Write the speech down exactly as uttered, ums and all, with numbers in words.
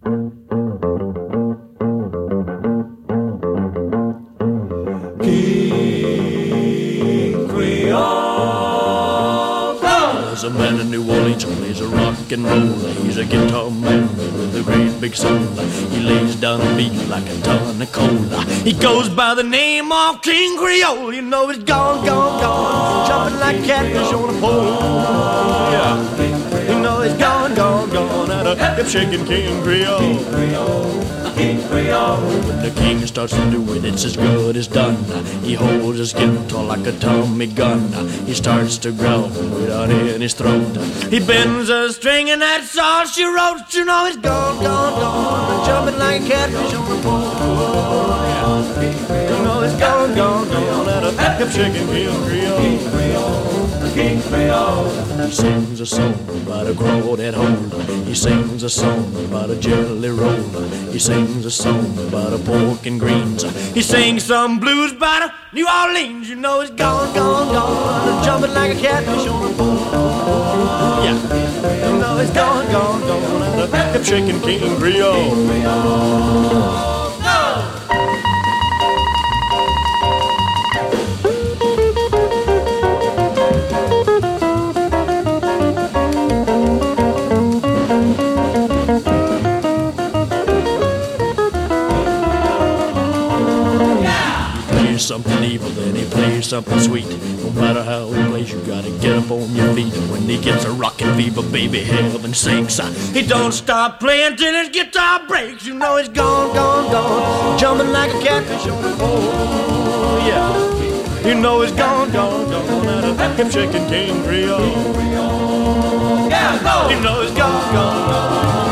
King Creole. There's a man in New Orleans who plays a rock and roll. He's a guitar man with a great big soul. He lays down a beat like a ton of coal. He goes by the name of King Creole. You know he's gone, gone, gone, jumping like a catfish on a pole. Yeah, you know he's gone, gone, gone, at a hip-shaking King Creole. King Creole. When the king starts to do it, it's as good as done. He holds his guitar like a Tommy gun. He starts to growl without in his throat. He bends a string and that's all she wrote. You know he's gone, gone, gone, jumping like a catfish on the pole. You know he's gone, gone, gone, at a hip-shaking King Creole. King Creole. He sings a song about a crawdad hole. He sings a song about a jelly roll. He sings a song about a pork and greens. He sings some blues about a New Orleans. You know he's gone, gone, gone, jumping like a catfish on a pole. Yeah, you know he's gone, gone, gone, at a hip-shaking King Creole. Something evil, then he plays something sweet. No matter how he plays, you gotta get up on your feet. And when he gets a rockin' fever, baby, heaven sinks. He don't stop playing till his guitar breaks. You know he's gone, gone, gone, jumping like a catfish on the pole. Yeah, you know he's gone, gone, gone, at a hip-shaking King Creole. Yeah, go. You know he's gone, gone, gone.